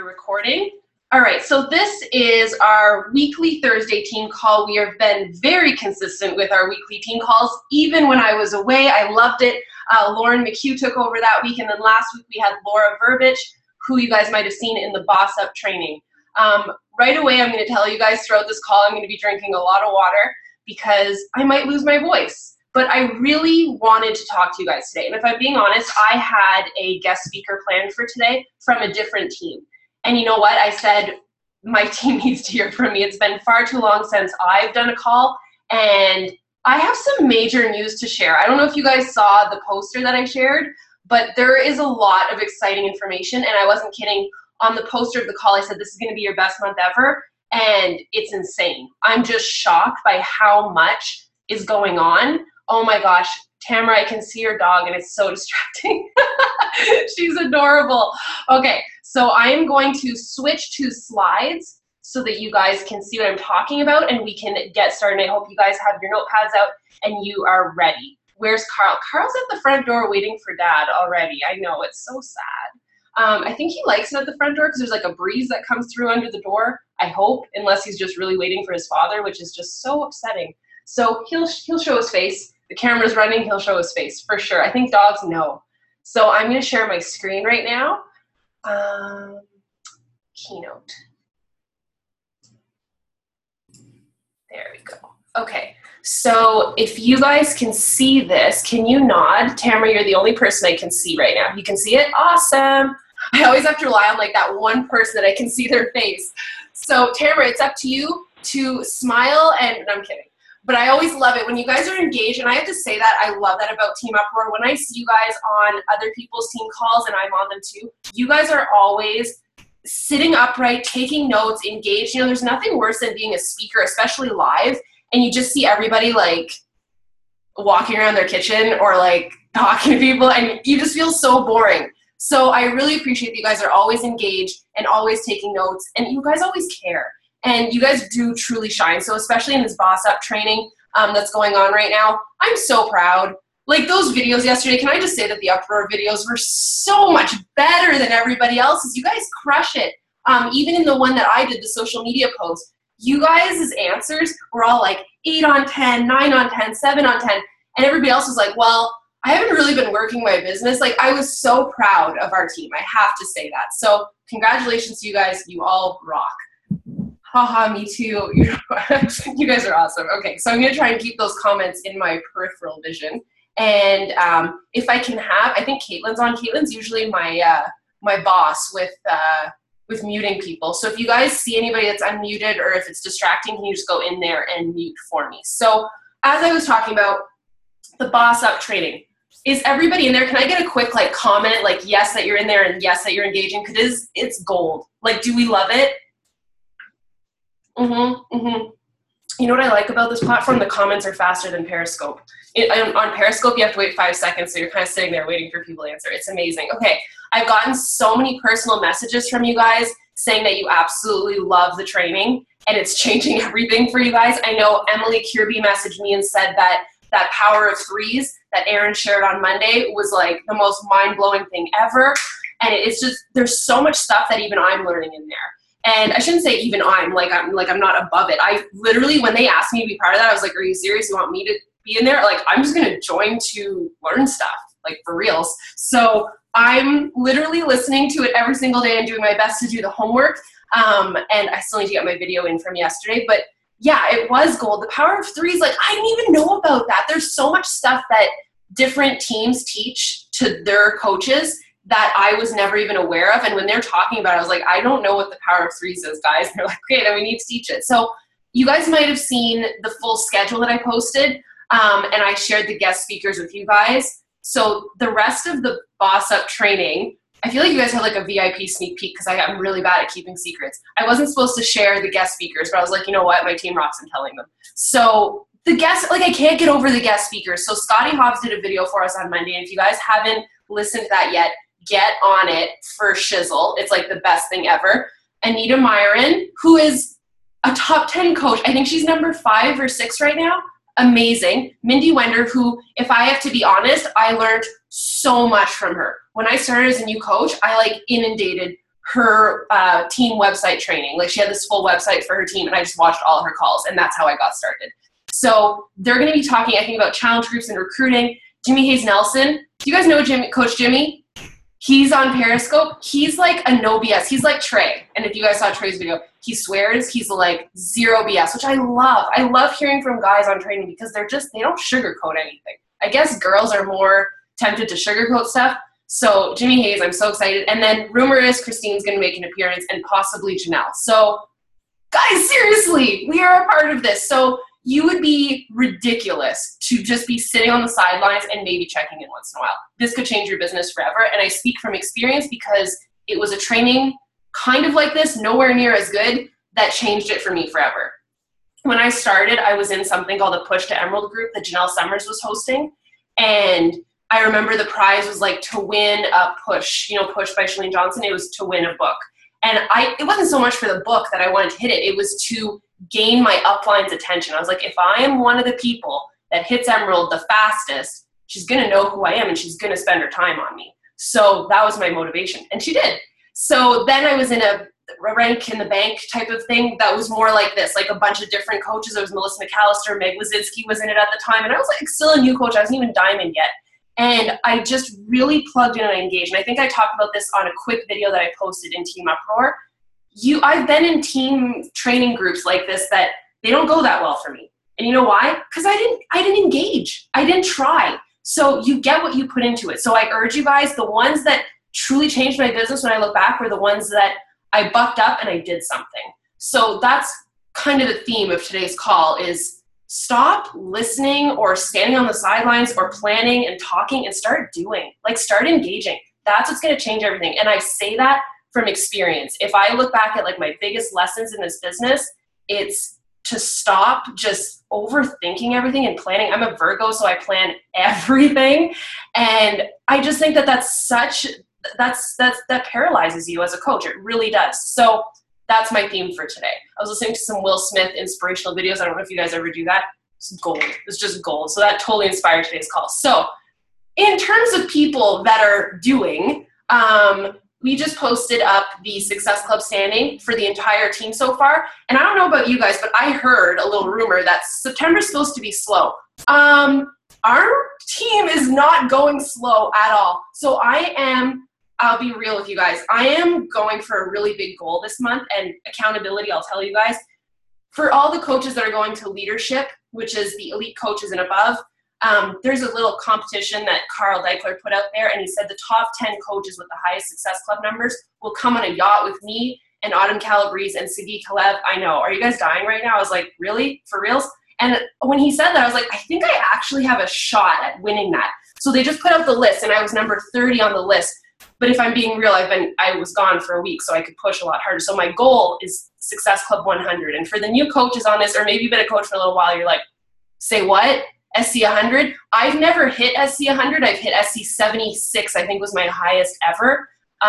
We're recording. All right, so this is our weekly Thursday team call. We have been very consistent with our weekly team calls. Even when I was away, I loved it. Lauren McHugh took over that week, and then last week we had Laura Verbich, who you guys might have seen in the Boss Up training. Right away, I'm going to tell you guys throughout this call, I'm going to be drinking a lot of water because I might lose my voice. But I really wanted to talk to you guys today. And if I'm being honest, I had a guest speaker planned for today from a different team. And you know what? I said, my team needs to hear from me. It's been far too long since I've done a call. And I have some major news to share. I don't know if you guys saw the poster that I shared, but there is a lot of exciting information. And I wasn't kidding. On the poster of the call, I said, this is going to be your best month ever. And it's insane. I'm just shocked by how much is going on. Oh my gosh, Tamara, I can see your dog and it's so distracting. She's adorable. Okay, so I am going to switch to slides so that you guys can see what I'm talking about and we can get started. I hope you guys have your notepads out and you are ready. Where's Carl? Carl's at the front door waiting for Dad already. I know, it's so sad. I think he likes it at the front door because there's like a breeze that comes through under the door, I hope, unless he's just really waiting for his father, which is just so upsetting. So he'll show his face. The camera's running, he'll show his face for sure. I think dogs know. So I'm gonna share my screen right now. Keynote. There we go. Okay, so if you guys can see this, can you nod? Tamara, you're the only person I can see right now. You can see it? Awesome. I always have to rely on like that one person that I can see their face. So Tamara, it's up to you to smile and, no, I'm kidding. But I always love it when you guys are engaged, and I have to say that I love that about Team Uproar. When I see you guys on other people's team calls, and I'm on them too, you guys are always sitting upright, taking notes, engaged. You know, there's nothing worse than being a speaker, especially live, and you just see everybody like walking around their kitchen or like talking to people, and you just feel so boring. So I really appreciate that you guys are always engaged and always taking notes, and you guys always care. And you guys do truly shine. So especially in this Boss Up training that's going on right now, I'm so proud. Like those videos yesterday, can I just say that the Uproar videos were so much better than everybody else's. You guys crush it. Even in the one that I did, the social media post, you guys' answers were all like 8 on 10, 9 on 10, 7 on 10. And everybody else was like, well, I haven't really been working my business. Like I was so proud of our team. I have to say that. So congratulations to you guys. You all rock. Haha, me too. You guys are awesome. Okay, so I'm going to try and keep those comments in my peripheral vision. And if I can have, I think Caitlin's on. Caitlin's usually my my boss with muting people. So if you guys see anybody that's unmuted or if it's distracting, can you just go in there and mute for me? So as I was talking about the Boss Up training, is everybody in there? Can I get a quick like comment, like yes that you're in there and yes that you're engaging? Because it's gold. Like, do we love it? You know what I like about this platform? The comments are faster than Periscope. On Periscope, you have to wait 5 seconds, so you're kind of sitting there waiting for people to answer. It's amazing. Okay, I've gotten so many personal messages from you guys saying that you absolutely love the training, and it's changing everything for you guys. I know Emily Kirby messaged me and said that that power of threes that Aaron shared on Monday was like the most mind-blowing thing ever, and it's just, there's so much stuff that even I'm learning in there. And I shouldn't say even I'm not above it. I literally, when they asked me to be part of that, I was like, are you serious? You want me to be in there? Like, I'm just going to join to learn stuff, like for reals. So I'm literally listening to it every single day and doing my best to do the homework. And I still need to get my video in from yesterday. But yeah, it was gold. The power of threes, like, I didn't even know about that. There's so much stuff that different teams teach to their coaches that I was never even aware of. And when they're talking about it, I was like, I don't know what the power of threes is, guys. And they're like, okay, then we need to teach it. So you guys might have seen the full schedule that I posted, and I shared the guest speakers with you guys. So the rest of the Boss Up training, I feel like you guys had like a VIP sneak peek because I'm really bad at keeping secrets. I wasn't supposed to share the guest speakers, but I was like, you know what? My team rocks, I'm telling them. So the guests, like I can't get over the guest speakers. So Scotty Hobbs did a video for us on Monday. And if you guys haven't listened to that yet, get on it for shizzle. It's like the best thing ever. Anita Myron, who is a top 10 coach. I think she's number 5 or 6 right now. Amazing. Mindy Wender, who, if I have to be honest, I learned so much from her. When I started as a new coach, I like inundated her team website training. Like, she had this full website for her team, and I just watched all her calls, and that's how I got started. So they're going to be talking, I think, about challenge groups and recruiting. Jimmy Hayes Nelson. Do you guys know Coach Jimmy? He's on Periscope. He's like a no BS. He's like Trey. And if you guys saw Trey's video, he swears. He's like zero BS, which I love. I love hearing from guys on training because they don't sugarcoat anything. I guess girls are more tempted to sugarcoat stuff. So Jimmy Hayes, I'm so excited. And then rumor is Christine's going to make an appearance, and possibly Janelle. So guys, seriously, we are a part of this. So you would be ridiculous to just be sitting on the sidelines and maybe checking in once in a while. This could change your business forever. And I speak from experience because it was a training kind of like this, nowhere near as good, that changed it for me forever. When I started, I was in something called the Push to Emerald group that Janelle Summers was hosting. And I remember the prize was like to win a push, Push by Chalene Johnson. It was to win a book. And it wasn't so much for the book that I wanted to hit it. It was to gain my upline's attention. I was like, if I am one of the people that hits Emerald the fastest, she's going to know who I am and she's going to spend her time on me. So that was my motivation. And she did. So then I was in a rank in the bank type of thing that was more like this, like a bunch of different coaches. There was Melissa McAllister, Meg Wazinski was in it at the time. And I was like still a new coach. I wasn't even diamond yet. And I just really plugged in and I engaged. And I think I talked about this on a quick video that I posted in Team Uproar. I've been in team training groups like this that they don't go that well for me. And you know why? Because I didn't engage. I didn't try. So you get what you put into it. So I urge you guys, the ones that truly changed my business when I look back were the ones that I bucked up and I did something. So that's kind of the theme of today's call is stop listening or standing on the sidelines or planning and talking and start doing. Like, start engaging. That's what's going to change everything. And I say that from experience. If I look back at like my biggest lessons in this business, it's to stop just overthinking everything and planning. I'm a Virgo, so I plan everything. And I just think that that paralyzes you as a coach. It really does. So that's my theme for today. I was listening to some Will Smith inspirational videos. I don't know if you guys ever do that. It's gold. It's just gold. So that totally inspired today's call. So in terms of people that are doing, we just posted up the Success Club standing for the entire team so far. And I don't know about you guys, but I heard a little rumor that September's supposed to be slow. Our team is not going slow at all. So I'll be real with you guys. I am going for a really big goal this month, and accountability, I'll tell you guys. For all the coaches that are going to leadership, which is the elite coaches and above, there's a little competition that Carl Deichler put out there, and he said the top 10 coaches with the highest Success Club numbers will come on a yacht with me and Autumn Calabrese and Sagi Kalev. I know. Are you guys dying right now? I was like, really? For reals? And when he said that, I was like, I think I actually have a shot at winning that. So they just put out the list, and I was number 30 on the list. But if I'm being real, I was gone for a week, so I could push a lot harder. So my goal is Success Club 100. And for the new coaches on this, or maybe you've been a coach for a little while, you're like, say what? SC 100? I've never hit SC 100. I've hit SC 76, I think was my highest ever.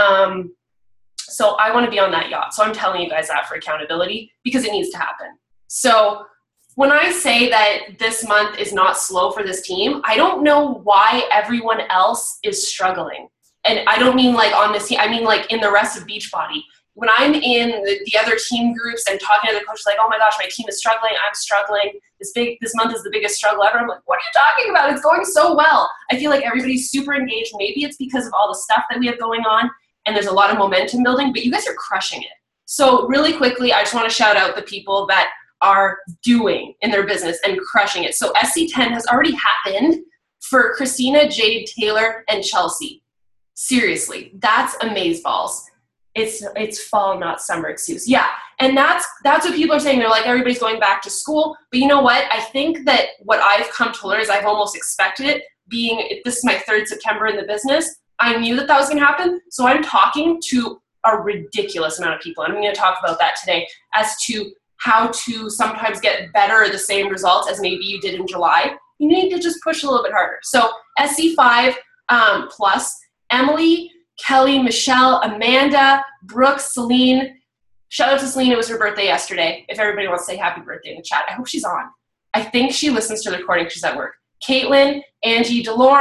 So I want to be on that yacht. So I'm telling you guys that for accountability because it needs to happen. So when I say that this month is not slow for this team, I don't know why everyone else is struggling. And I don't mean like on this team, I mean like in the rest of Beachbody. When I'm in the other team groups and talking to the coaches like, oh my gosh, my team is struggling, I'm struggling, this month is the biggest struggle ever. I'm like, what are you talking about? It's going so well. I feel like everybody's super engaged. Maybe it's because of all the stuff that we have going on and there's a lot of momentum building, but you guys are crushing it. So really quickly, I just want to shout out the people that are doing in their business and crushing it. So SC10 has already happened for Christina, Jade, Taylor, and Chelsea. Seriously, that's amazeballs. It's fall, not summer excuse. Yeah, and that's what people are saying. They're like, everybody's going back to school. But you know what? I think that what I've come to learn is I've almost expected it. This is my 3rd September in the business. I knew that was going to happen. So I'm talking to a ridiculous amount of people. And I'm going to talk about that today as to how to sometimes get better or the same results as maybe you did in July. You need to just push a little bit harder. So SC5 plus, Emily, Kelly, Michelle, Amanda, Brooke, Celine. Shout out to Celine. It was her birthday yesterday. If everybody wants to say happy birthday in the chat, I hope she's on. I think she listens to the recording because she's at work. Caitlin, Angie, Delorme,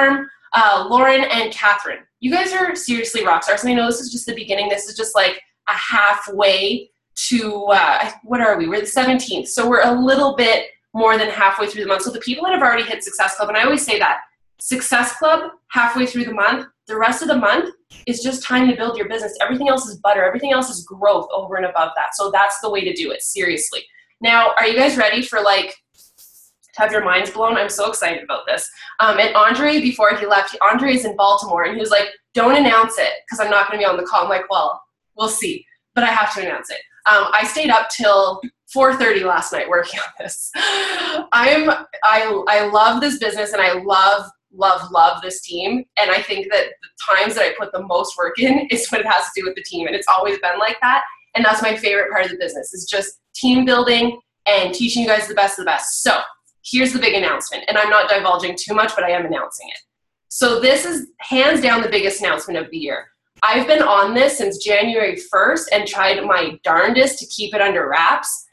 Lauren and Catherine. You guys are seriously rock stars. And I know this is just the beginning. This is just like a halfway to, what are we? We're the 17th. So we're a little bit more than halfway through the month. So the people that have already hit Success Club, and I always say that, Success Club, halfway through the month, the rest of the month is just time to build your business. Everything else is butter. Everything else is growth over and above that. So that's the way to do it, seriously. Now, are you guys ready for like, to have your minds blown? I'm so excited about this. And Andre, before he left, Andre is in Baltimore, and he was like, don't announce it because I'm not going to be on the call. I'm like, well, we'll see, but I have to announce it. I stayed up till 4:30 last night working on this. I love this business, and I love this team. And I think that the times that I put the most work in is when it has to do with the team. And it's always been like that. And that's my favorite part of the business, is just team building and teaching you guys the best of the best. So here's the big announcement. And I'm not divulging too much, but I am announcing it. So this is hands down the biggest announcement of the year. I've been on this since January 1st and tried my darndest to keep it under wraps.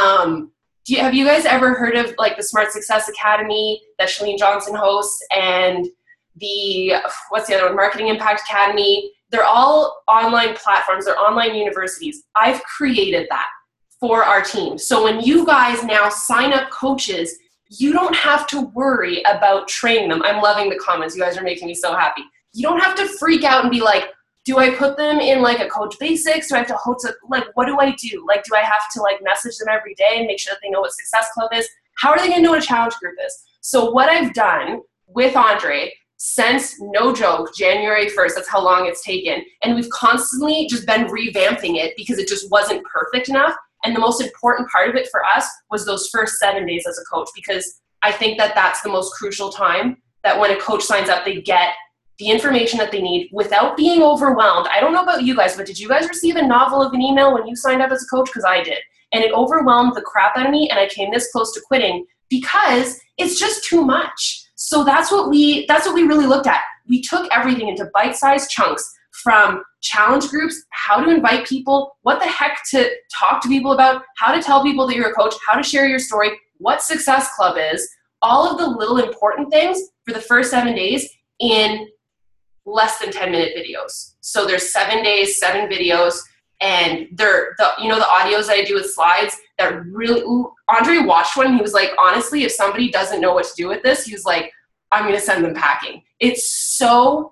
Have you guys ever heard of like the Smart Success Academy that Chalene Johnson hosts, and the, what's the other one, Marketing Impact Academy? They're all online platforms. They're online universities. I've created that for our team. So when you guys now sign up coaches, you don't have to worry about training them. I'm loving the comments. You guys are making me so happy. You don't have to freak out and be like, do I put them in like a Coach Basics? Do I have to host a, like, what do I do? Like, do I have to like message them every day and make sure that they know what Success Club is? How are they going to know what a challenge group is? So what I've done with Andre since, no joke, January 1st, that's how long it's taken. And we've constantly just been revamping it because it just wasn't perfect enough. And the most important part of it for us was those first 7 days as a coach, because I think that that's the most crucial time, that when a coach signs up, they get the information that they need without being overwhelmed. I don't know about you guys, but did you guys receive a novel of an email when you signed up as a coach? Because I did. And it overwhelmed the crap out of me, and I came this close to quitting because it's just too much. So that's what we really looked at. We took everything into bite-sized chunks, from challenge groups, how to invite people, what the heck to talk to people about, how to tell people that you're a coach, how to share your story, what Success Club is, all of the little important things for the first 7 days in less than 10-minute videos. So there's 7 days, 7 videos, and they're the audios that I do with slides that really, Andre watched one and he was like, honestly, if somebody doesn't know what to do with this, he was like, I'm going to send them packing. It's so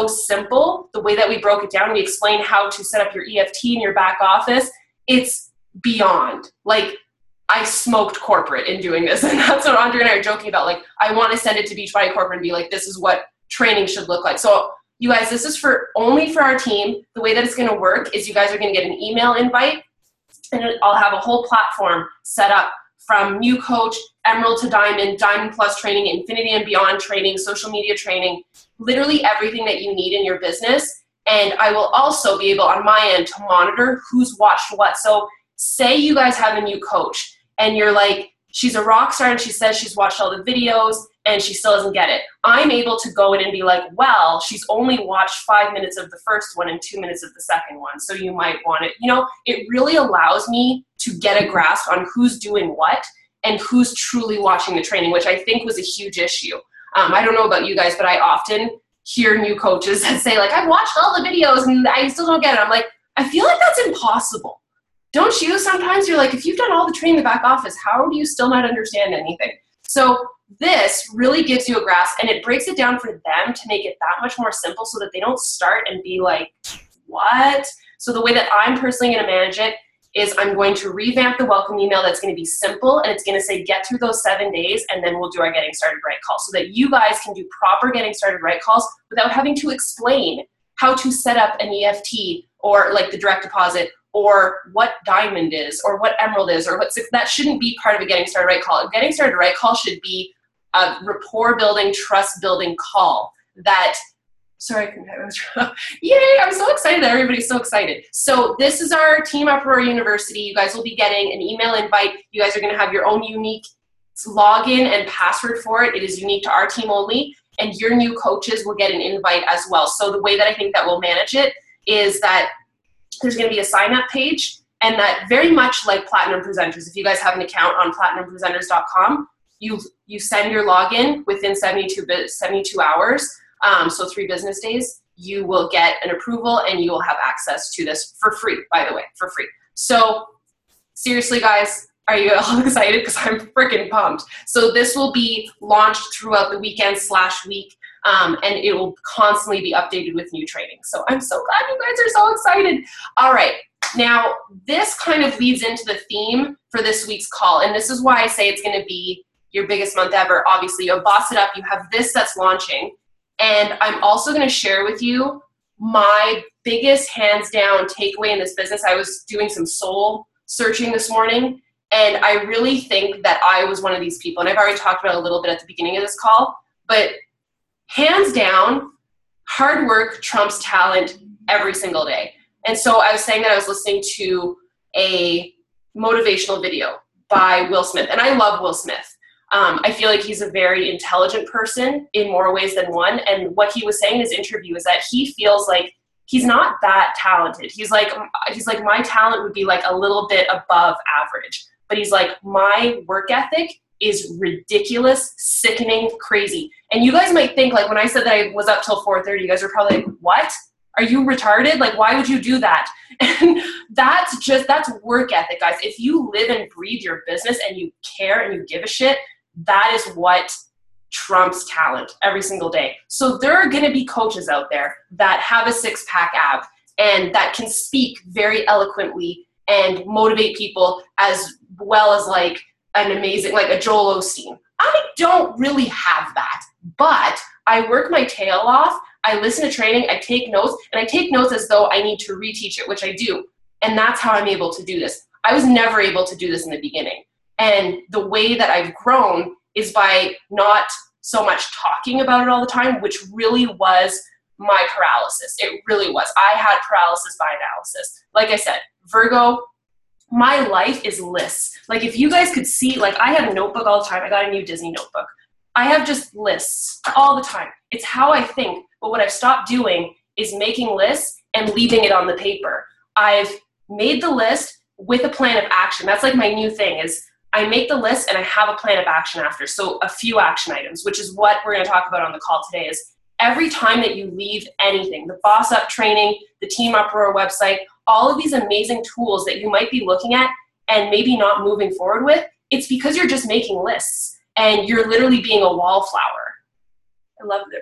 simple. The way that we broke it down, we explained how to set up your EFT in your back office. It's beyond. Like, I smoked corporate in doing this. And that's what Andre and I are joking about. Like, I want to send it to Beachbody Corporate and be like, this is what training should look like. So you guys, this is only for our team. The way that it's going to work is you guys are going to get an email invite, and I'll have a whole platform set up from new coach, Emerald to Diamond, Diamond Plus training, Infinity and Beyond training, social media training, literally everything that you need in your business. And I will also be able on my end to monitor who's watched what. So say you guys have a new coach and you're like, she's a rock star and she says she's watched all the videos and she still doesn't get it. I'm able to go in and be like, well, she's only watched 5 minutes of the first one and 2 minutes of the second one. So you might want it. It really allows me to get a grasp on who's doing what and who's truly watching the training, which I think was a huge issue. I don't know about you guys, but I often hear new coaches that say like, I've watched all the videos and I still don't get it. I'm like, I feel like that's impossible. Don't you? Sometimes you're like, if you've done all the training in the back office, how do you still not understand anything? So this really gives you a grasp, and it breaks it down for them to make it that much more simple so that they don't start and be like, what? So the way that I'm personally going to manage it is I'm going to revamp the welcome email that's going to be simple, and it's going to say get through those 7 days, and then we'll do our getting started right call so that you guys can do proper getting started right calls without having to explain how to set up an EFT or like the direct deposit, or what Diamond is, or what Emerald is, or that shouldn't be part of a getting started right call. A getting started right call should be a rapport building, trust building call yay, I'm so excited that everybody's so excited. So this is our Team Uproar University. You guys will be getting an email invite. You guys are going to have your own unique login and password for it. It is unique to our team only, and your new coaches will get an invite as well. So the way that I think that we'll manage it is that there's going to be a sign-up page, and that very much like Platinum Presenters, if you guys have an account on platinumpresenters.com, you send your login within 72 hours. So 3 business days, you will get an approval and you will have access to this for free, by the way, for free. So seriously, guys, are you all excited? Because I'm freaking pumped. So this will be launched throughout the weekend/week, and it will constantly be updated with new training. So I'm so glad you guys are so excited. All right. Now, this kind of leads into the theme for this week's call, and this is why I say it's going to be your biggest month ever. Obviously, you have Boss It Up, you have this that's launching, and I'm also going to share with you my biggest hands down takeaway in this business. I was doing some soul searching this morning, and I really think that I was one of these people, and I've already talked about it a little bit at the beginning of this call, but hands down, hard work trumps talent every single day. And so I was saying that I was listening to a motivational video by Will Smith, and I love Will Smith. I feel like he's a very intelligent person in more ways than one, and what he was saying in his interview is that he feels like he's not that talented. He's like, my talent would be like a little bit above average, but he's like, my work ethic is ridiculous, sickening, crazy. And you guys might think, like, when I said that I was up till 4:30, you guys are probably like, what? Are you retarded? Like, why would you do that? And that's work ethic, guys. If you live and breathe your business and you care and you give a shit, that is what trumps talent every single day. So there are going to be coaches out there that have a 6-pack ab and that can speak very eloquently and motivate people as well as like an amazing, like a Joel Osteen. I don't really have that, but I work my tail off. I listen to training, I take notes, and I take notes as though I need to reteach it, which I do. And that's how I'm able to do this. I was never able to do this in the beginning. And the way that I've grown is by not so much talking about it all the time, which really was my paralysis. It really was. I had paralysis by analysis. Like I said, Virgo, my life is lists. Like if you guys could see, like I had a notebook all the time. I got a new Disney notebook. I have just lists all the time. It's how I think. But what I've stopped doing is making lists and leaving it on the paper. I've made the list with a plan of action. That's like my new thing is I make the list and I have a plan of action after. So a few action items, which is what we're going to talk about on the call today is every time that you leave anything, the Boss Up training, the Team Uproar website, all of these amazing tools that you might be looking at and maybe not moving forward with, it's because you're just making lists and you're literally being a wallflower. I love the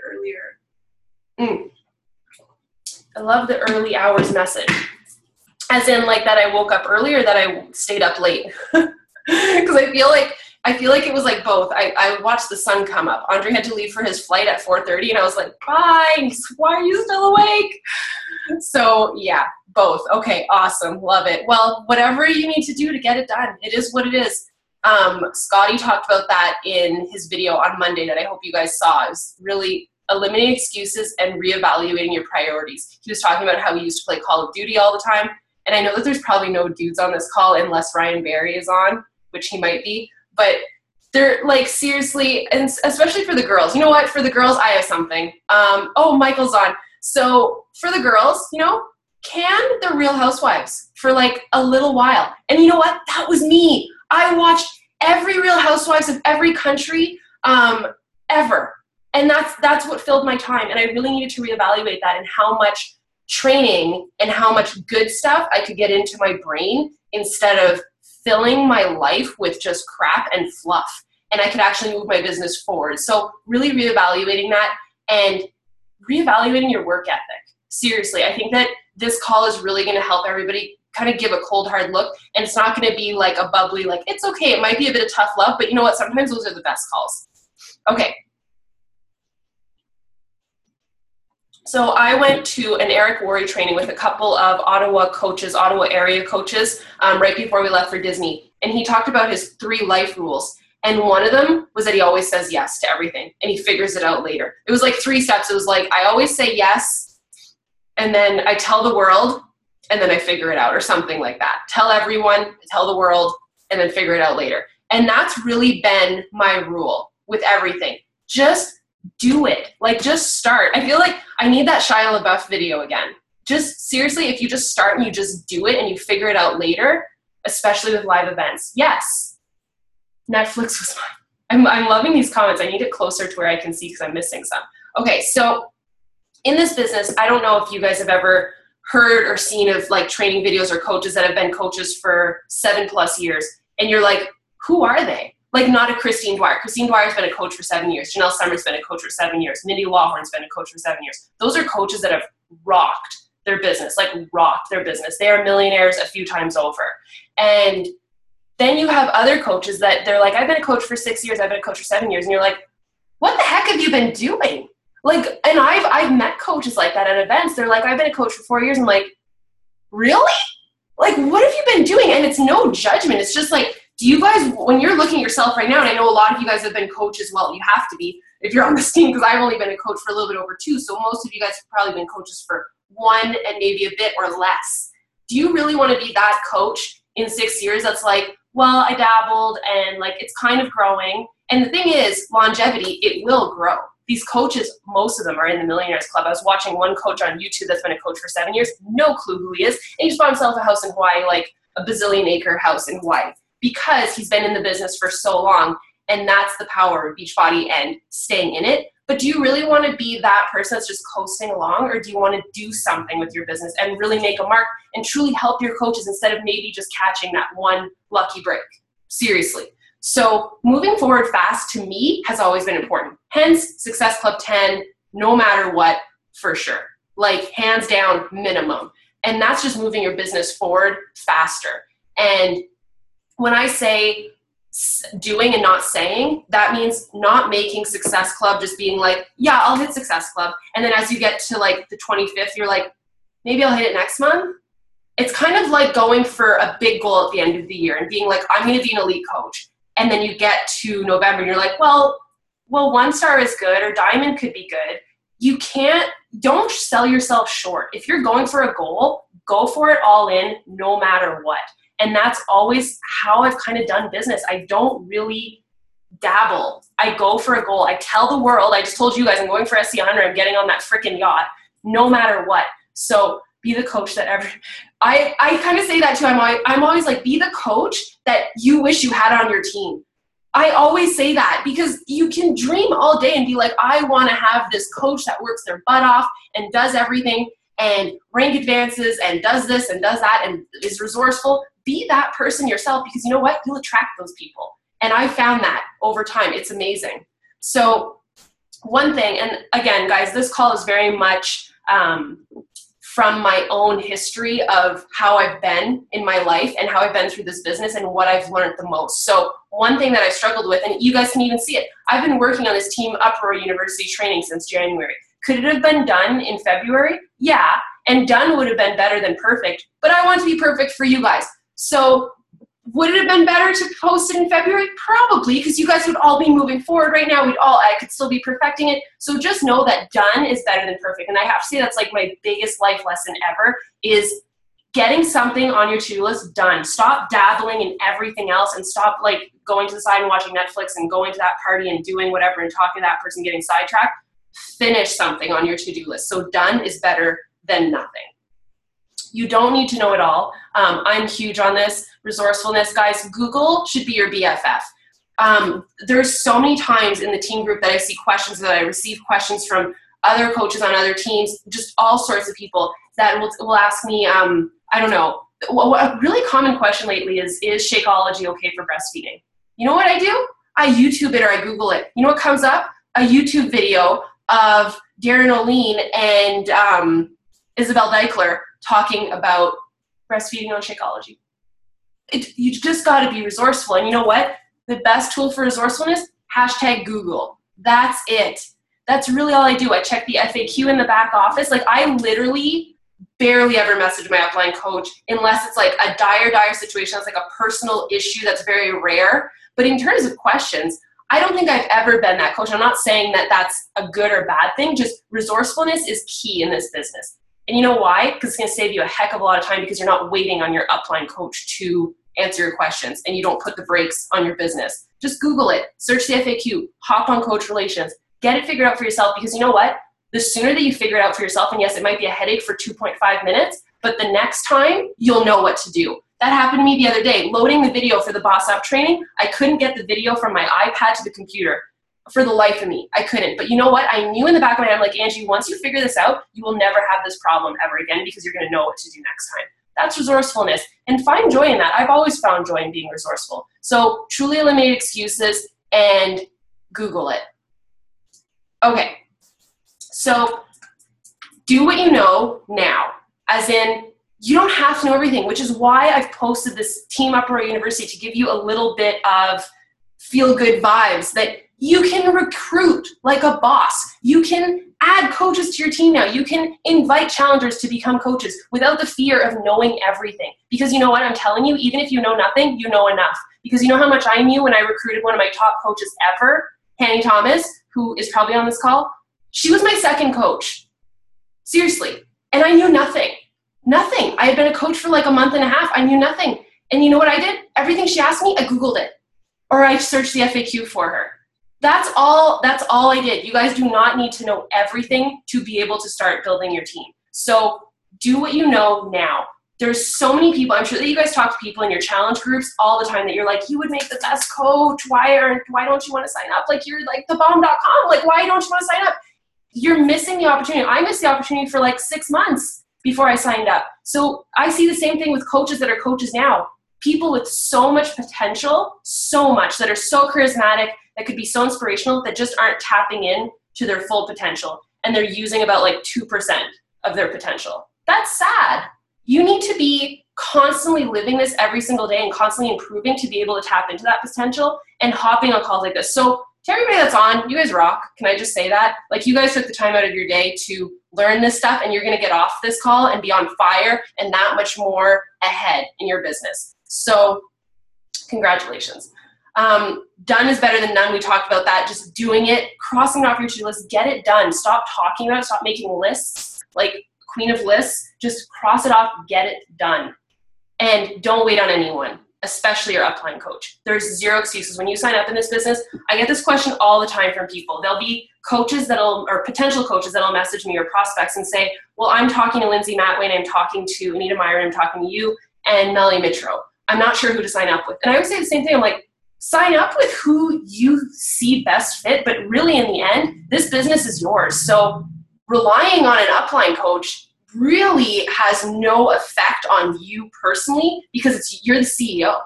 I love the early hours message. As in like that I woke up earlier, that I stayed up late. Because I feel like it was like both. I watched the sun come up. Andre had to leave for his flight at 4:30 and I was like, bye, why are you still awake? So yeah, both. Okay, awesome, love it. Well, whatever you need to do to get it done, it is what it is. Scotty talked about that in his video on Monday that I hope you guys saw. It was really eliminating excuses and reevaluating your priorities. He was talking about how he used to play Call of Duty all the time. And I know that there's probably no dudes on this call unless Ryan Barry is on, which he might be. But they're like, seriously, and especially for the girls. You know what? For the girls, I have something. Oh, Michael's on. So for the girls, you know, can the Real Housewives for like a little while. And you know what? That was me. I watched every Real Housewives of every country ever. And that's what filled my time. And I really needed to reevaluate that and how much training and how much good stuff I could get into my brain instead of filling my life with just crap and fluff. And I could actually move my business forward. So really reevaluating that and reevaluating your work ethic. Seriously, I think that this call is really going to help everybody kind of give a cold, hard look. And it's not going to be like a bubbly, like, it's okay. It might be a bit of tough love, but you know what? Sometimes those are the best calls. Okay. So I went to an Eric Worre training with a couple of Ottawa coaches, Ottawa area coaches, right before we left for Disney. And he talked about his 3 life rules. And one of them was that he always says yes to everything. And he figures it out later. It was like 3 steps. It was like, I always say yes. And then I tell the world. And then I figure it out or something like that. Tell everyone, tell the world, and then figure it out later. And that's really been my rule with everything. Just do it. Like, just start. I feel like I need that Shia LaBeouf video again. Just seriously, if you just start and you just do it and you figure it out later, especially with live events. Yes. Netflix was fine. I'm loving these comments. I need it closer to where I can see because I'm missing some. Okay, so in this business, I don't know if you guys have ever heard or seen of like training videos or coaches that have been coaches for 7+ years. And you're like, who are they? Like not a Christine Dwyer. Christine Dwyer's been a coach for 7 years. Janelle Summer's been a coach for 7 years. Mindy Lawhorn's been a coach for 7 years. Those are coaches that have rocked their business, like rocked their business. They are millionaires a few times over. And then you have other coaches that they're like, I've been a coach for 6 years. I've been a coach for 7 years. And you're like, what the heck have you been doing? Like, and I've met coaches like that at events. They're like, I've been a coach for 4 years. I'm like, really? Like, what have you been doing? And it's no judgment. It's just like, do you guys, when you're looking at yourself right now, and I know a lot of you guys have been coaches, well, you have to be if you're on this team, because I've only been a coach for a little bit over 2. So most of you guys have probably been coaches for 1 and maybe a bit or less. Do you really want to be that coach in 6 years that's like, well, I dabbled and like it's kind of growing? And the thing is, longevity, it will grow. These coaches, most of them are in the Millionaires Club. I was watching one coach on YouTube that's been a coach for 7 years, no clue who he is, and he just bought himself a house in Hawaii, like a bazillion-acre house in Hawaii, because he's been in the business for so long, and that's the power of Beachbody and staying in it. But do you really want to be that person that's just coasting along, or do you want to do something with your business and really make a mark and truly help your coaches instead of maybe just catching that one lucky break? Seriously. So moving forward fast to me has always been important. Hence Success Club 10, no matter what, for sure. Like hands down minimum. And that's just moving your business forward faster. And when I say doing and not saying, that means not making Success Club just being like, yeah, I'll hit Success Club. And then as you get to like the 25th, you're like, maybe I'll hit it next month. It's kind of like going for a big goal at the end of the year and being like, I'm going to be an elite coach. And then you get to November and you're like, well, 1 star is good or diamond could be good. You don't sell yourself short. If you're going for a goal, go for it all in no matter what. And that's always how I've kind of done business. I don't really dabble. I go for a goal. I tell the world, I just told you guys I'm going for SC100. I'm getting on that freaking yacht no matter what. So be the coach that I kind of say that too. I'm always like, be the coach that you wish you had on your team. I always say that because you can dream all day and be like, I want to have this coach that works their butt off and does everything and rank advances and does this and does that and is resourceful. Be that person yourself, because you know what? You'll attract those people. And I found that over time. It's amazing. So one thing, and again, guys, this call is very much from my own history of how I've been in my life and how I've been through this business and what I've learned the most. So one thing that I've struggled with, and you guys can even see it, I've been working on this Team Uproar University training since January. Could it have been done in February? Yeah, and done would have been better than perfect, but I want to be perfect for you guys. So would it have been better to post it in February? Probably, because you guys would all be moving forward right now. I could still be perfecting it. So just know that done is better than perfect. And I have to say that's like my biggest life lesson ever is getting something on your to-do list done. Stop dabbling in everything else and stop like going to the side and watching Netflix and going to that party and doing whatever and talking to that person, getting sidetracked. Finish something on your to-do list. So done is better than nothing. You don't need to know it all. I'm huge on this. Resourcefulness, guys. Google should be your BFF. There's so many times in the team group that I see questions, that I receive questions from other coaches on other teams, just all sorts of people that will ask me, I don't know, a really common question lately is Shakeology okay for breastfeeding? You know what I do? I YouTube it or I Google it. You know what comes up? A YouTube video of Darren O'Lean and Isabel Deichler talking about breastfeeding on Shakeology. You just got to be resourceful. And you know what? The best tool for resourcefulness, #Google. That's it. That's really all I do. I check the FAQ in the back office. Like I literally barely ever message my upline coach unless it's like a dire situation. That's like a personal issue that's very rare. But in terms of questions, I don't think I've ever been that coach. I'm not saying that that's a good or bad thing. Just resourcefulness is key in this business. And you know why? Because it's going to save you a heck of a lot of time because you're not waiting on your upline coach to answer your questions and you don't put the brakes on your business. Just Google it, search the FAQ, hop on Coach Relations, get it figured out for yourself because you know what? The sooner that you figure it out for yourself, and yes, it might be a headache for 2.5 minutes, but the next time you'll know what to do. That happened to me the other day. Loading the video for the Boss Up training, I couldn't get the video from my iPad to the computer. for the life of me. I couldn't. But you know what? I knew in the back of my head, I'm like, Angie, once you figure this out, you will never have this problem ever again because you're going to know what to do next time. That's resourcefulness. And find joy in that. I've always found joy in being resourceful. So truly eliminate excuses and Google it. Okay. So do what you know now. As in, you don't have to know everything, which is why I've posted this Team Up Aurora University to give you a little bit of feel-good vibes that you can recruit like a boss. You can add coaches to your team now. You can invite challengers to become coaches without the fear of knowing everything. Because you know what? I'm telling you, even if you know nothing, you know enough. Because you know how much I knew when I recruited one of my top coaches ever, Hanny Thomas, who is probably on this call. She was my second coach. Seriously. And I knew nothing. Nothing. I had been a coach for like a month and a half. I knew nothing. And you know what I did? Everything she asked me, I Googled it. Or I searched the FAQ for her. That's all I did. You guys do not need to know everything to be able to start building your team. So do what you know now. There's so many people, I'm sure that you guys talk to people in your challenge groups all the time that you're like, you would make the best coach. Why don't you want to sign up? Like you're like thebomb.com. Like why don't you want to sign up? You're missing the opportunity. I missed the opportunity for like 6 months before I signed up. So I see the same thing with coaches that are coaches now. People with so much potential, so much, that are so charismatic, that could be so inspirational, that just aren't tapping in to their full potential. And they're using about like 2% of their potential. That's sad. You need to be constantly living this every single day and constantly improving to be able to tap into that potential and hopping on calls like this. So to everybody that's on, you guys rock. Can I just say that? Like you guys took the time out of your day to learn this stuff, and you're going to get off this call and be on fire and that much more ahead in your business. So congratulations. Done is better than none. We talked about that. Just doing it, crossing it off your to-do list, get it done. Stop talking about it. Stop making lists like queen of lists. Just cross it off, get it done. And don't wait on anyone, especially your upline coach. There's zero excuses. When you sign up in this business, I get this question all the time from people. There'll be coaches or potential coaches that'll message me or prospects and say, well, I'm talking to Lindsay Matway, and I'm talking to Anita Meyer, and I'm talking to you and Melanie Mitro. I'm not sure who to sign up with. And I would say the same thing. I'm like, sign up with who you see best fit, but really in the end, this business is yours. So relying on an upline coach really has no effect on you personally because you're the CEO.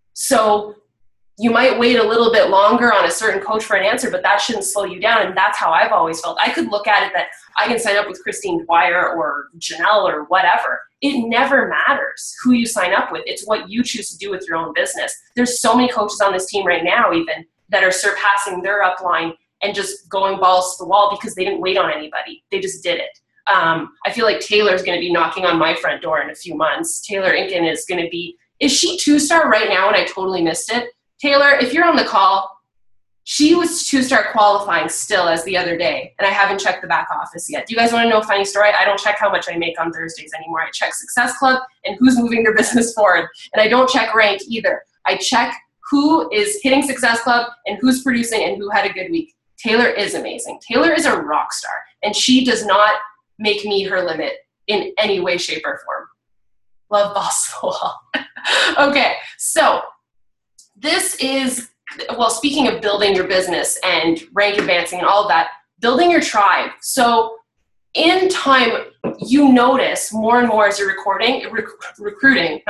So you might wait a little bit longer on a certain coach for an answer, but that shouldn't slow you down. And that's how I've always felt. I could look at it that I can sign up with Christine Dwyer or Janelle or whatever. It never matters who you sign up with. It's what you choose to do with your own business. There's so many coaches on this team right now even that are surpassing their upline and just going balls to the wall because they didn't wait on anybody. They just did it. I feel like Taylor's going to be knocking on my front door in a few months. Taylor Inken is going to be, is she 2-star right now and I totally missed it? Taylor, if you're on the call, she was 2-star qualifying still as the other day, and I haven't checked the back office yet. Do you guys want to know a funny story? I don't check how much I make on Thursdays anymore. I check Success Club and who's moving their business forward, and I don't check rank either. I check who is hitting Success Club and who's producing and who had a good week. Taylor is amazing. Taylor is a rock star, and she does not make me her limit in any way, shape, or form. Love boss to the wall. Okay, so this is, well, speaking of building your business and rank advancing and all of that, building your tribe. So in time, you notice more and more as you're recruiting,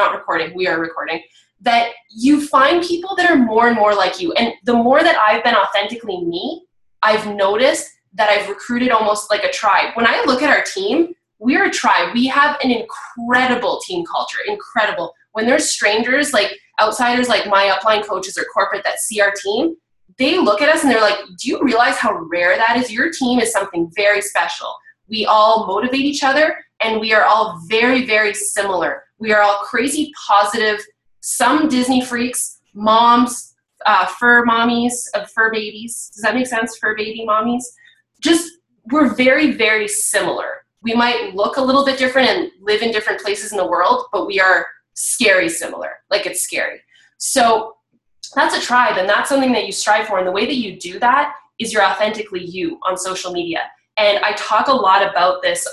that you find people that are more and more like you. And the more that I've been authentically me, I've noticed that I've recruited almost like a tribe. When I look at our team, we're a tribe. We have an incredible team culture, incredible. When there's strangers, like outsiders, like my upline coaches or corporate that see our team, they look at us and they're like, do you realize how rare that is? Your team is something very special. We all motivate each other, and we are all very, very similar. We are all crazy positive, some Disney freaks, moms, fur mommies of fur babies. Does that make sense? Fur baby mommies. Just, we're very, very similar. We might look a little bit different and live in different places in the world, but we are scary similar. Like, it's scary. So that's a tribe, and that's something that you strive for. And the way that you do that is you're authentically you on social media. And I talk a lot about this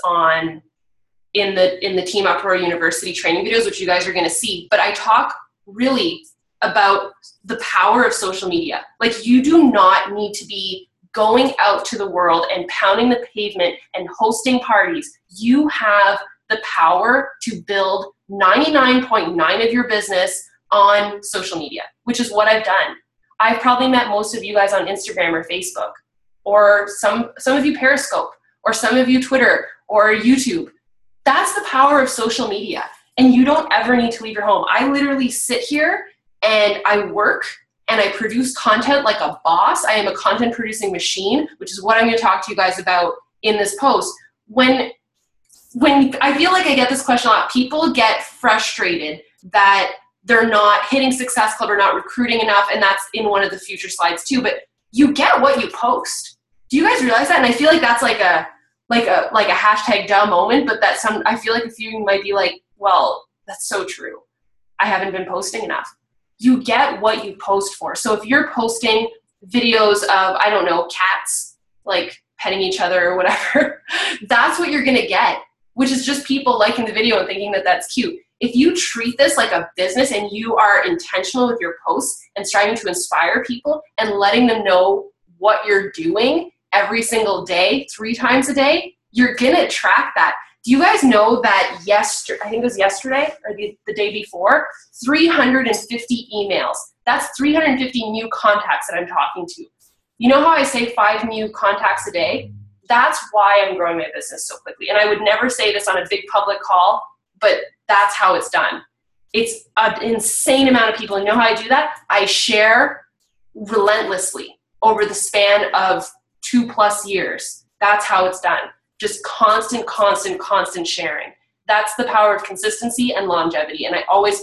in the Team Up Aurora University training videos, which you guys are going to see. But I talk really about the power of social media. Like, you do not need to be going out to the world and pounding the pavement and hosting parties, you have the power to build 99.9 of your business on social media, which is what I've done. I've probably met most of you guys on Instagram or Facebook, or some of you Periscope, or some of you Twitter or YouTube. That's the power of social media. And you don't ever need to leave your home. I literally sit here and I work and I produce content like a boss. I am a content producing machine, which is what I'm going to talk to you guys about in this post. When I feel like I get this question a lot, people get frustrated that they're not hitting Success Club or not recruiting enough, and that's in one of the future slides too, but you get what you post. Do you guys realize that? And I feel like that's like a hashtag dumb moment, but I feel like a few might be like, well, that's so true. I haven't been posting enough. You get what you post for. So if you're posting videos of, I don't know, cats like petting each other or whatever, that's what you're gonna get, which is just people liking the video and thinking that that's cute. If you treat this like a business and you are intentional with your posts and striving to inspire people and letting them know what you're doing every single day, 3 times a day, you're gonna attract that. Do you guys know that I think it was yesterday or the day before, 350 emails. That's 350 new contacts that I'm talking to. You know how I say 5 new contacts a day? That's why I'm growing my business so quickly. And I would never say this on a big public call, but that's how it's done. It's an insane amount of people. And you know how I do that? I share relentlessly over the span of 2+ years. That's how it's done. Just constant sharing. That's the power of consistency and longevity. And I always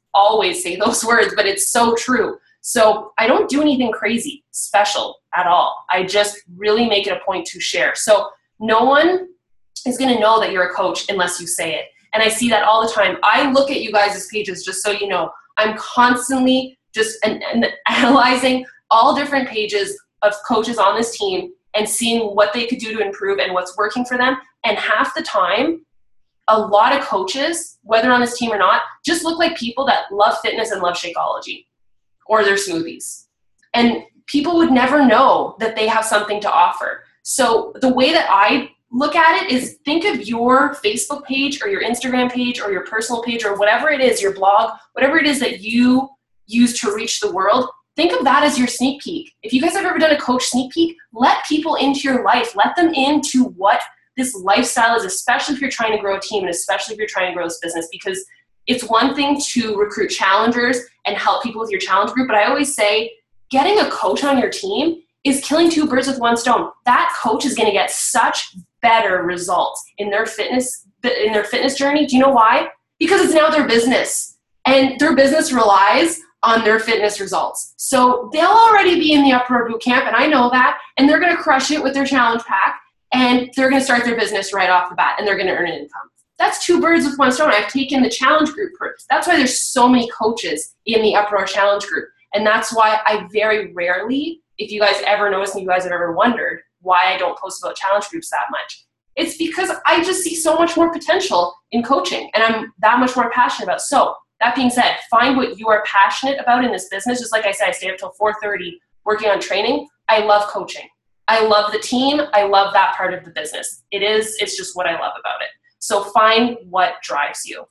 say those words, but it's so true. So I don't do anything crazy, special at all. I just really make it a point to share. So no one is going to know that you're a coach unless you say it. And I see that all the time. I look at you guys' pages, just so you know. I'm constantly just analyzing all different pages of coaches on this team and seeing what they could do to improve and what's working for them. And half the time, a lot of coaches, whether on this team or not, just look like people that love fitness and love Shakeology or their smoothies. And people would never know that they have something to offer. So the way that I look at it is, think of your Facebook page or your Instagram page or your personal page or whatever it is, your blog, whatever it is that you use to reach the world. Think of that as your sneak peek. If you guys have ever done a coach sneak peek, let people into your life. Let them into what this lifestyle is, especially if you're trying to grow a team and especially if you're trying to grow this business, because it's one thing to recruit challengers and help people with your challenge group, but I always say getting a coach on your team is killing 2 birds with 1 stone. That coach is going to get such better results in their fitness journey. Do you know why? Because it's now their business, and their business relies on their fitness results. So they'll already be in the Uproar Bootcamp, and I know that, and they're going to crush it with their challenge pack, and they're going to start their business right off the bat, and they're going to earn an income. That's 2 birds with 1 stone. I've taken the challenge group. That's why there's so many coaches in the Uproar challenge group, and that's why I very rarely, if you guys ever notice and you guys have ever wondered why I don't post about challenge groups that much, it's because I just see so much more potential in coaching, and I'm that much more passionate about. So that being said, find what you are passionate about in this business. Just like I said, I stay up till 4:30 working on training. I love coaching. I love the team. I love that part of the business. It's just what I love about it. So find what drives you.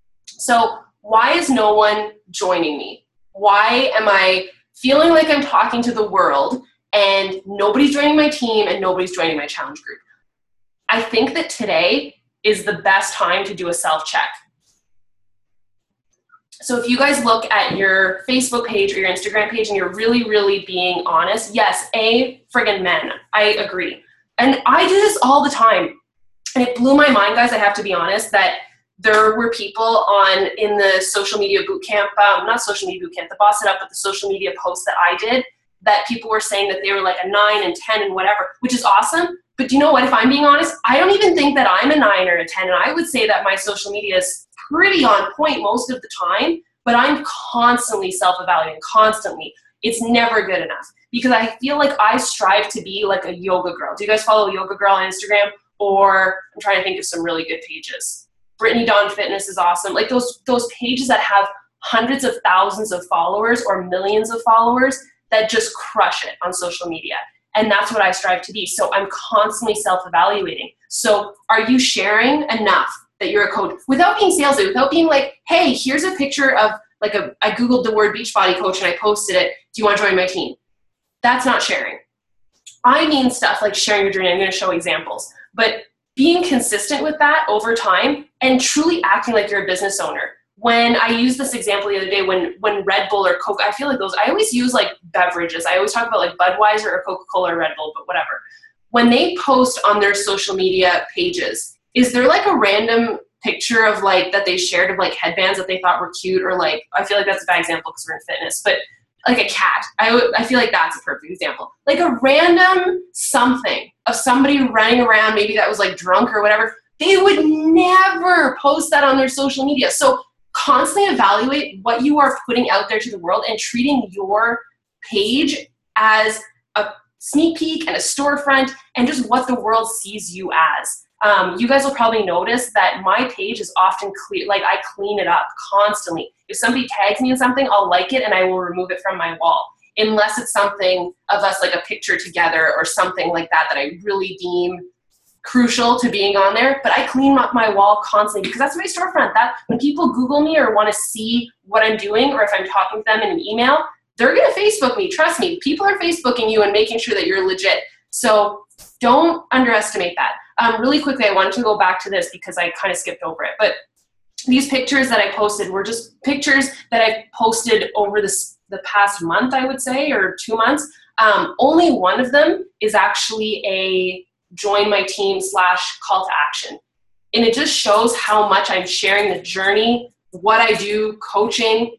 So why is no one joining me? Why am I feeling like I'm talking to the world and nobody's joining my team and nobody's joining my challenge group? I think that today is the best time to do a self-check. So if you guys look at your Facebook page or your Instagram page and you're really, really being honest, yes, friggin' men, I agree. And I do this all the time. And it blew my mind, guys, I have to be honest, that there were people in the social media bootcamp, not social media bootcamp, the Boss It Up, but the social media posts that I did, that people were saying that they were like a 9 and 10 and whatever, which is awesome. But do you know what? If I'm being honest, I don't even think that I'm a 9 or a 10. And I would say that my social media is pretty on point most of the time, but I'm constantly self-evaluating, constantly. It's never good enough because I feel like I strive to be like a yoga girl. Do you guys follow Yoga Girl on Instagram? Or I'm trying to think of some really good pages. Brittany Dawn Fitness is awesome. Like those pages that have hundreds of thousands of followers or millions of followers that just crush it on social media. And that's what I strive to be. So I'm constantly self-evaluating. So are you sharing enough that you're a coach without being salesy, without being like, hey, here's a picture of like I Googled the word Beachbody coach and I posted it. Do you want to join my team? That's not sharing. I mean stuff like sharing your journey. I'm going to show examples, but being consistent with that over time and truly acting like you're a business owner. When I used this example the other day, when Red Bull or Coke, I feel like those, I always use like beverages. I always talk about like Budweiser or Coca-Cola or Red Bull, but whatever. When they post on their social media pages, is there like a random picture of like that they shared of like headbands that they thought were cute, or like, I feel like that's a bad example because we're in fitness, but like a cat. I feel like that's a perfect example. Like a random something of somebody running around, maybe that was like drunk or whatever. They would never post that on their social media. So constantly evaluate what you are putting out there to the world and treating your page as a sneak peek and a storefront and just what the world sees you as. You guys will probably notice that my page is often clear, like I clean it up constantly. If somebody tags me in something, I'll like it and I will remove it from my wall. Unless it's something of us like a picture together or something like that that I really deem crucial to being on there. But I clean up my wall constantly because that's my storefront. That when people Google me or want to see what I'm doing, or if I'm talking to them in an email, they're going to Facebook me. Trust me, people are Facebooking you and making sure that you're legit. So don't underestimate that. Really quickly, I wanted to go back to this because I kind of skipped over it. But these pictures that I posted were just pictures that I've posted over the past month, I would say, or 2 months. Only one of them is actually a join my team / call to action. And it just shows how much I'm sharing the journey, what I do, coaching,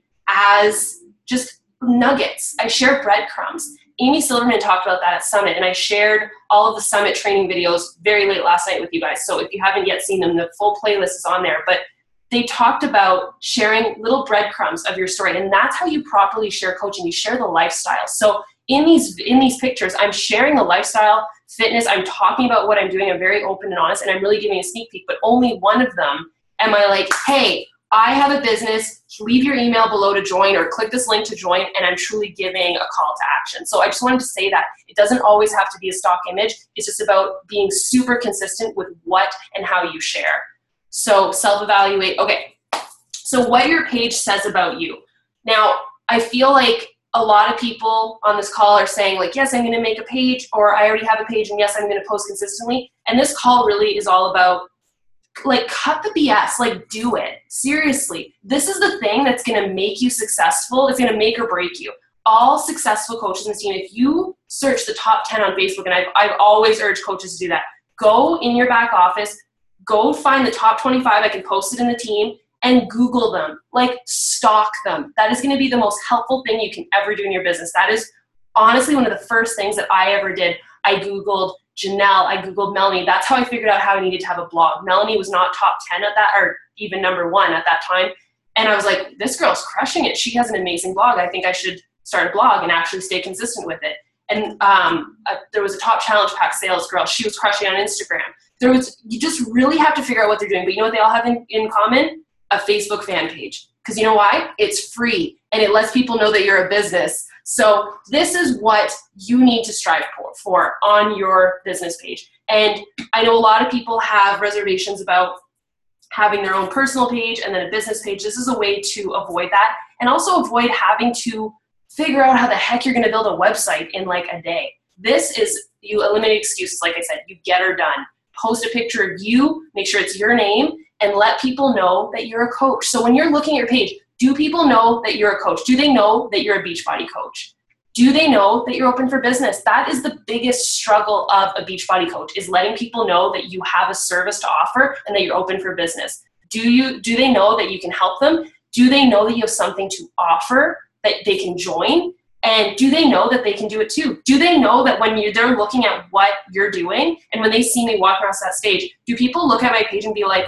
as just nuggets. I share breadcrumbs. Amy Silverman talked about that at Summit, and I shared all of the Summit training videos very late last night with you guys. So if you haven't yet seen them, the full playlist is on there. But they talked about sharing little breadcrumbs of your story, and that's how you properly share coaching. You share the lifestyle. So in these pictures, I'm sharing the lifestyle, fitness. I'm talking about what I'm doing. I'm very open and honest, and I'm really giving a sneak peek. But only one of them am I like, hey, I have a business, leave your email below to join or click this link to join, and I'm truly giving a call to action. So I just wanted to say that it doesn't always have to be a stock image. It's just about being super consistent with what and how you share. So self-evaluate. Okay, so what your page says about you. Now, I feel like a lot of people on this call are saying like, yes, I'm going to make a page, or I already have a page, and yes, I'm going to post consistently. And this call really is all about like, cut the BS, like do it. Seriously, this is the thing that's going to make you successful. It's going to make or break you. All successful coaches in this team, if you search the top 10 on Facebook, and I've always urged coaches to do that, go in your back office, go find the top 25, I can post it in the team, and Google them, like stalk them. That is going to be the most helpful thing you can ever do in your business. That is honestly one of the first things that I ever did. I Googled Janelle, I Googled Melanie. That's how I figured out how I needed to have a blog. Melanie was not top 10 at that, or even number 1 at that time. And I was like, this girl's crushing it. She has an amazing blog. I think I should start a blog and actually stay consistent with it. And there was a top challenge pack sales girl. She was crushing on Instagram. You just really have to figure out what they're doing. But you know what they all have in common? A Facebook fan page. Because you know why? It's free and it lets people know that you're a business. So this is what you need to strive for on your business page. And I know a lot of people have reservations about having their own personal page and then a business page. This is a way to avoid that, and also avoid having to figure out how the heck you're going to build a website in like a day. This is, you eliminate excuses. Like I said, you get her done. Post a picture of you, make sure it's your name, and let people know that you're a coach. So when you're looking at your page, do people know that you're a coach? Do they know that you're a Beachbody coach? Do they know that you're open for business? That is the biggest struggle of a Beachbody coach, is letting people know that you have a service to offer and that you're open for business. Do they know that you can help them? Do they know that you have something to offer that they can join? And do they know that they can do it too? Do they know that when they're looking at what you're doing, and when they see me walk across that stage, do people look at my page and be like,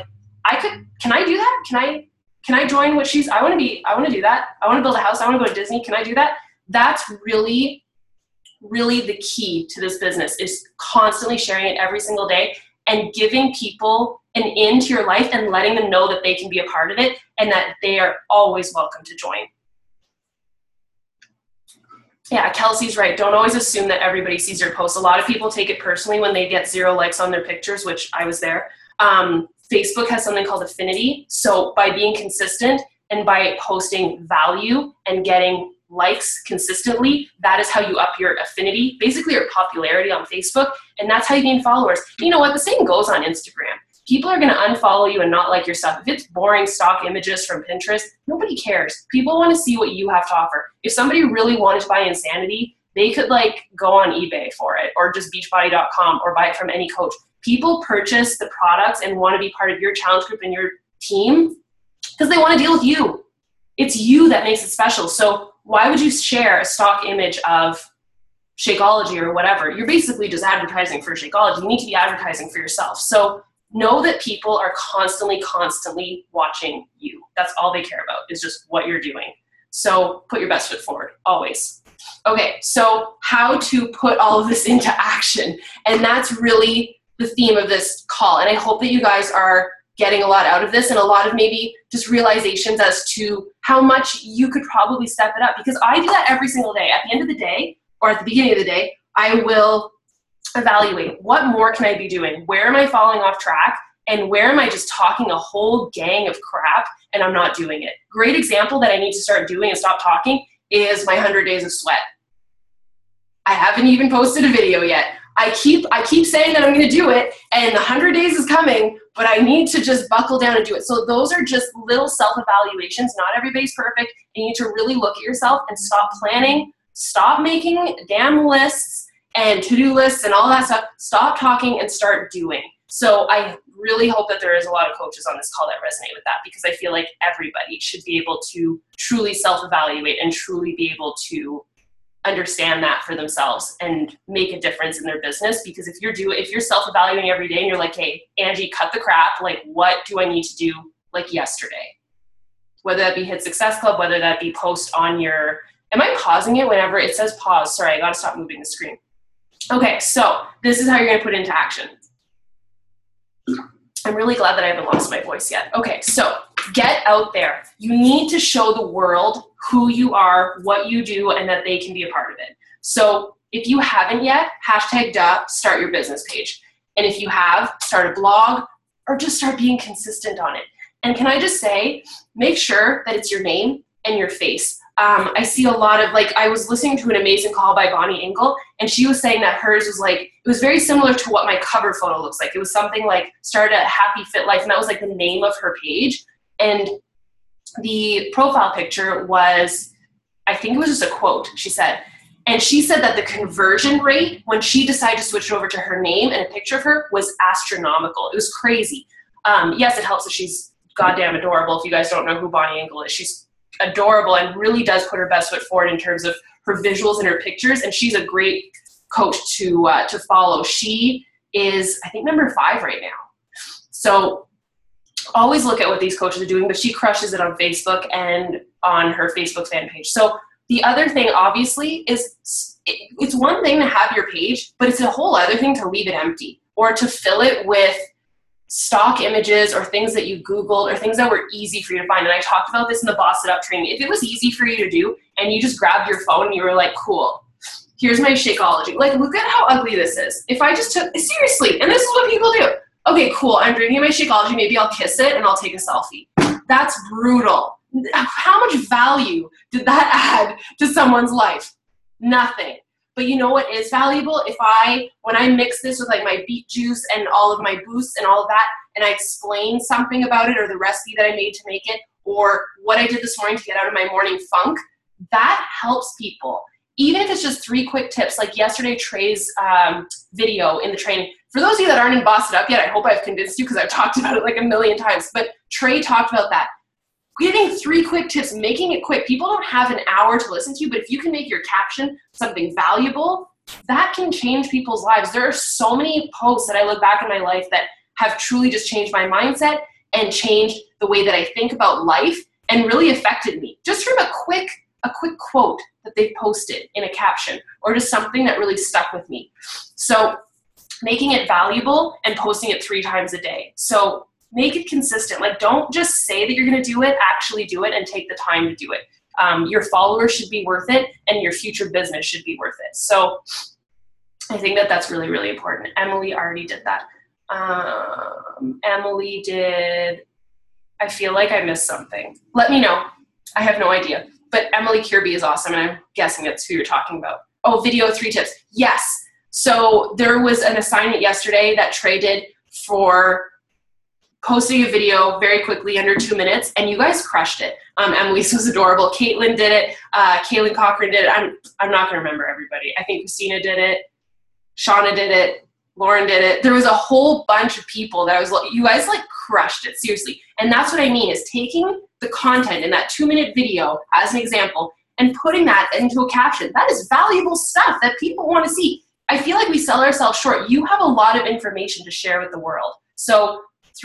can I do that? Can I join what I want to do that. I want to build a house. I want to go to Disney. Can I do that? That's really, really the key to this business, is constantly sharing it every single day and giving people an in to your life and letting them know that they can be a part of it and that they are always welcome to join. Yeah, Kelsey's right. Don't always assume that everybody sees your posts. A lot of people take it personally when they get 0 likes on their pictures, which I was there. Facebook has something called affinity. So by being consistent and by posting value and getting likes consistently, that is how you up your affinity, basically your popularity on Facebook, and that's how you gain followers. You know what? The same goes on Instagram. People are going to unfollow you and not like your stuff. If it's boring stock images from Pinterest, nobody cares. People want to see what you have to offer. If somebody really wanted to buy Insanity, they could like go on eBay for it or just beachbody.com or buy it from any coach. People purchase the products and want to be part of your challenge group and your team because they want to deal with you. It's you that makes it special. So why would you share a stock image of Shakeology or whatever? You're basically just advertising for Shakeology. You need to be advertising for yourself. So know that people are constantly watching you. That's all they care about, is just what you're doing. So put your best foot forward, always. Okay, so how to put all of this into action. And that's really the theme of this call. And I hope that you guys are getting a lot out of this and a lot of maybe just realizations as to how much you could probably step it up. Because I do that every single day. At the end of the day, or at the beginning of the day, I will evaluate what more can I be doing? Where am I falling off track? And where am I just talking a whole gang of crap and I'm not doing it? Great example that I need to start doing and stop talking is my 100 days of sweat. I haven't even posted a video yet. I keep saying that I'm going to do it and the 100 days is coming, but I need to just buckle down and do it. So those are just little self-evaluations. Not everybody's perfect. You need to really look at yourself and stop planning. Stop making damn lists and to-do lists and all that stuff. Stop talking and start doing. So I really hope that there is a lot of coaches on this call that resonate with that, because I feel like everybody should be able to truly self-evaluate and truly be able to understand that for themselves and make a difference in their business. Because if you're self-evaluating every day and you're like, hey, Angie, cut the crap. Like, what do I need to do like yesterday? Whether that be Hit Success Club, whether that be post on your, am I pausing it whenever it says pause? Sorry, I got to stop moving the screen. Okay, so this is how you're going to put it into action. I'm really glad that I haven't lost my voice yet. Okay, so get out there. You need to show the world who you are, what you do, and that they can be a part of it. So if you haven't yet, start your business page. And if you have, start a blog or just start being consistent on it. And can I just say, make sure that it's your name and your face. I see a lot of, like, I was listening to an amazing call by Bonnie Engel, and she was saying that hers was like, it was very similar to what my cover photo looks like. It was something like start a happy fit life, and that was like the name of her page. And the profile picture was, I think it was just a quote she said. And she said that the conversion rate when she decided to switch it over to her name and a picture of her was astronomical. It was crazy. Yes, it helps that she's goddamn adorable. If you guys don't know who Bonnie Engel is, she's adorable and really does put her best foot forward in terms of her visuals and her pictures, and she's a great coach to follow. She is, I think, number 5 right now. So always look at what these coaches are doing, but she crushes it on Facebook and on her Facebook fan page. So the other thing, obviously, is it's one thing to have your page, but it's a whole other thing to leave it empty or to fill it with stock images or things that you Googled or things that were easy for you to find. And I talked about this in the Boss It Up training. If it was easy for you to do and you just grabbed your phone and you were like, cool, here's my Shakeology. Like, look at how ugly this is. If I just took, seriously, and this is what people do. Okay, cool, I'm drinking my Shakeology. Maybe I'll kiss it and I'll take a selfie. That's brutal. How much value did that add to someone's life? Nothing. But you know what is valuable? When I mix this with like my beet juice and all of my boosts and all of that, and I explain something about it or the recipe that I made to make it or what I did this morning to get out of my morning funk, that helps people. Even if it's just 3 quick tips, like yesterday Trey's video in the training. For those of you that aren't in Boss It Up yet, I hope I've convinced you because I've talked about it like a million times, but Trey talked about that. Giving 3 quick tips, making it quick. People don't have an hour to listen to you, but if you can make your caption something valuable, that can change people's lives. There are so many posts that I look back in my life that have truly just changed my mindset and changed the way that I think about life and really affected me. Just from a quick quote that they posted in a caption or just something that really stuck with me. So making it valuable and posting it 3 times a day. So make it consistent. Like, don't just say that you're going to do it, actually do it and take the time to do it. Your followers should be worth it, and your future business should be worth it. So I think that that's really, really important. Emily already did that. Emily did, I feel like I missed something. Let me know. I have no idea. But Emily Kirby is awesome, and I'm guessing that's who you're talking about. Oh, video 3 tips. Yes. So there was an assignment yesterday that Trey did for posting a video very quickly under 2 minutes, and you guys crushed it. Emily's was adorable. Caitlin did it. Kaylin Cochran did it. I'm not going to remember everybody. I think Christina did it. Shauna did it. Lauren did it. There was a whole bunch of people that I was like, you guys like crushed it, seriously. And that's what I mean, is taking the content in that 2-minute video as an example and putting that into a caption. That is valuable stuff that people want to see. I feel like we sell ourselves short. You have a lot of information to share with the world. So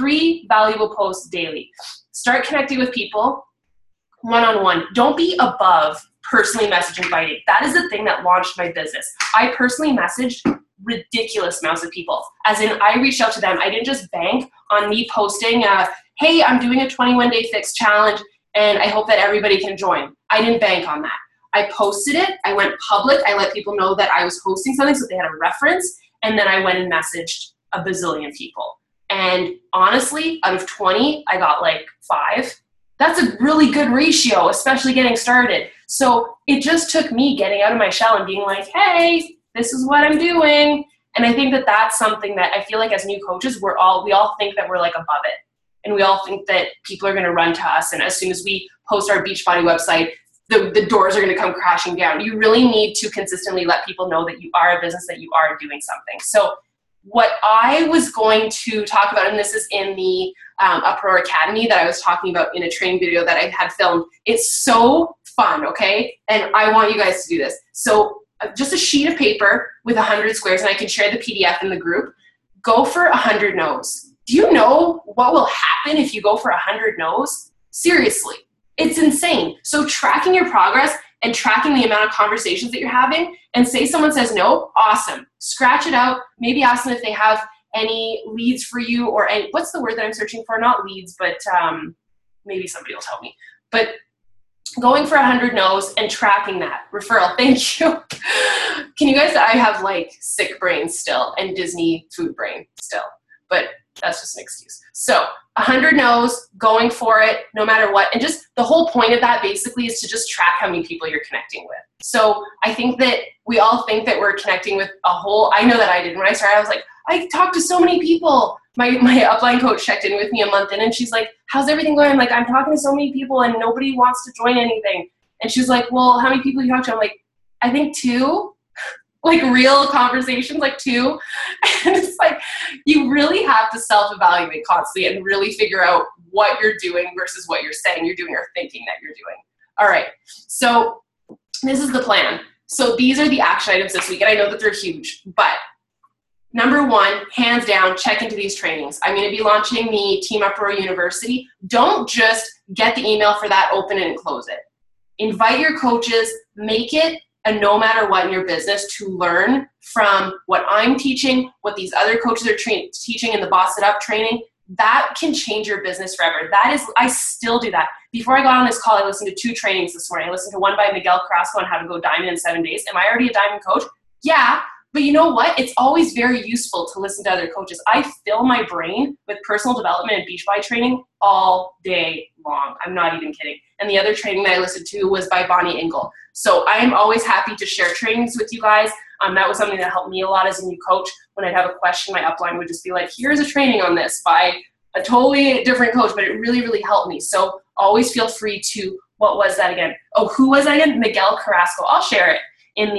3 valuable posts daily. Start connecting with people one-on-one. Don't be above personally message inviting. That is the thing that launched my business. I personally messaged ridiculous amounts of people. As in, I reached out to them. I didn't just bank on me posting, hey, I'm doing a 21-day fix challenge, and I hope that everybody can join. I didn't bank on that. I posted it. I went public. I let people know that I was hosting something so they had a reference, and then I went and messaged a bazillion people. And honestly, out of 20, I got like 5. That's a really good ratio, especially getting started. So it just took me getting out of my shell and being like, hey, this is what I'm doing. And I think that that's something that I feel like as new coaches, we all think that we're like above it. And we all think that people are going to run to us. And as soon as we post our Beachbody website, the doors are going to come crashing down. You really need to consistently let people know that you are a business, that you are doing something. So what I was going to talk about, and this is in the Uproar Academy that I was talking about in a training video that I had filmed. It's so fun, okay? And I want you guys to do this. So just a sheet of paper with 100 squares, and I can share the PDF in the group. Go for 100 no's. Do you know what will happen if you go for 100 no's? Seriously, it's insane. So tracking your progress and tracking the amount of conversations that you're having, and say someone says no, awesome. Scratch it out. Maybe ask them if they have any leads for you, or any, what's the word that I'm searching for? Not leads, but maybe somebody will tell me. But going for 100 no's and tracking that. Referral, thank you. Can you guys, I have like sick brain still and Disney food brain still, but that's just an excuse. So 100 no's, going for it no matter what. And just the whole point of that basically is to just track how many people you're connecting with. So I think that we all think that we're connecting with a whole, I know that I did. When I started, I was like, I talked to so many people. My upline coach checked in with me a month in, and she's like, how's everything going? I'm like, I'm talking to so many people and nobody wants to join anything. And she's like, well, how many people you talk to? I'm like, I think 2. Like real conversations, like 2. And it's like, you really have to self-evaluate constantly and really figure out what you're doing versus what you're saying you're doing or thinking that you're doing. All right, so this is the plan. So these are the action items this week, and I know that they're huge, but number 1, hands down, check into these trainings. I'm going to be launching the Team Uproar University. Don't just get the email for that, open it and close it. Invite your coaches, make it a no matter what in your business to learn from what I'm teaching, what these other coaches are teaching in the Boss It Up training. That can change your business forever. That is, I still do that. Before I got on this call, I listened to 2 trainings this morning. I listened to one by Miguel Carrasco on how to go diamond in 7 days. Am I already a diamond coach? Yeah. But you know what? It's always very useful to listen to other coaches. I fill my brain with personal development and Beachbody training all day long. I'm not even kidding. And the other training that I listened to was by Bonnie Engel. So I am always happy to share trainings with you guys. That was something that helped me a lot as a new coach. When I'd have a question, my upline would just be like, here's a training on this by a totally different coach, but it really, really helped me. So always feel free to, what was that again? Oh, who was that again? Miguel Carrasco. I'll share it in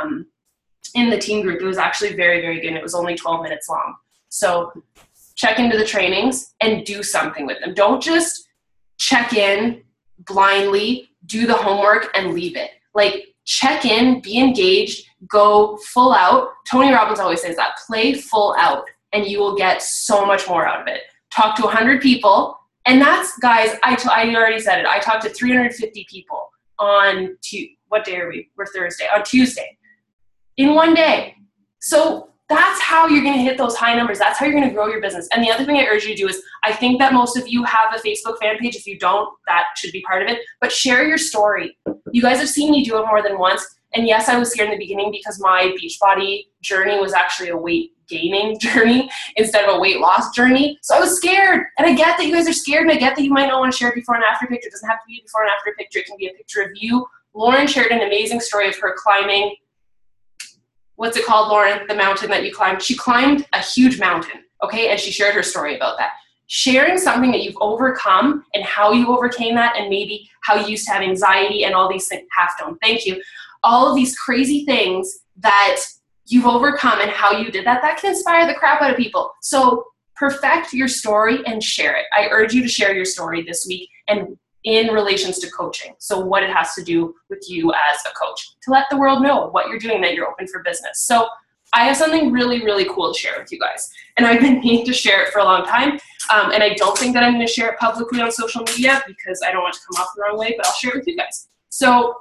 the team group. It was actually very, very good. And it was only 12 minutes long. So check into the trainings and do something with them. Don't just check in blindly, do the homework and leave it. Like, check in, be engaged, go full out. Tony Robbins always says that, play full out, and you will get so much more out of it. Talk to 100 people. And that's, guys, I already said it. I talked to 350 people what day are we? We're Thursday. On Tuesday. In one day. So That's how you're going to hit those high numbers. That's how you're going to grow your business. And the other thing I urge you to do is, I think that most of you have a Facebook fan page. If you don't, that should be part of it. But share your story. You guys have seen me do it more than once. And yes, I was scared in the beginning because my Beachbody journey was actually a weight gaining journey instead of a weight loss journey. So I was scared. And I get that you guys are scared, and I get that you might not want to share a before and after picture. It doesn't have to be a before and after picture. It can be a picture of you. Lauren shared an amazing story of her climbing, what's it called, Lauren? The mountain that you climbed. She climbed a huge mountain, okay? And she shared her story about that. Sharing something that you've overcome and how you overcame that, and maybe how you used to have anxiety and all these things. Half dome, thank you. All of these crazy things that you've overcome and how you did that, that can inspire the crap out of people. So perfect your story and share it. I urge you to share your story this week, and in relations to coaching. So what it has to do with you as a coach, to let the world know what you're doing, that you're open for business. So I have something really, really cool to share with you guys. And I've been needing to share it for a long time. And I don't think that I'm going to share it publicly on social media because I don't want to come off the wrong way, but I'll share it with you guys. So